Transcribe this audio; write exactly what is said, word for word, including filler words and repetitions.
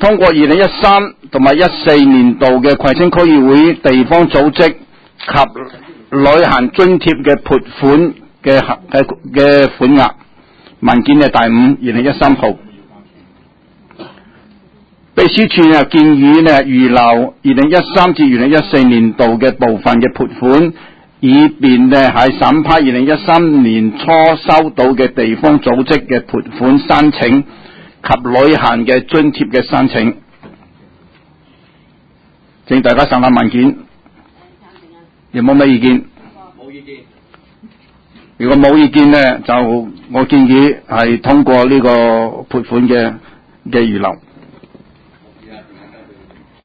通過二零一三同埋一四年度嘅葵青區議會地方組織及旅行津貼嘅撥款嘅嘅嘅款額，文件嘅第五，二零一三號。秘書處啊建議呢預留二零一三至二零一四年度嘅部分嘅撥款，以便呢喺審批二零一三年初收到嘅地方組織嘅撥款申請及旅行嘅津貼嘅申請。請大家審下文件，有冇咩意見？ 冇意見。 如果冇意見呢，就我建議係通過呢個撥款嘅嘅預留。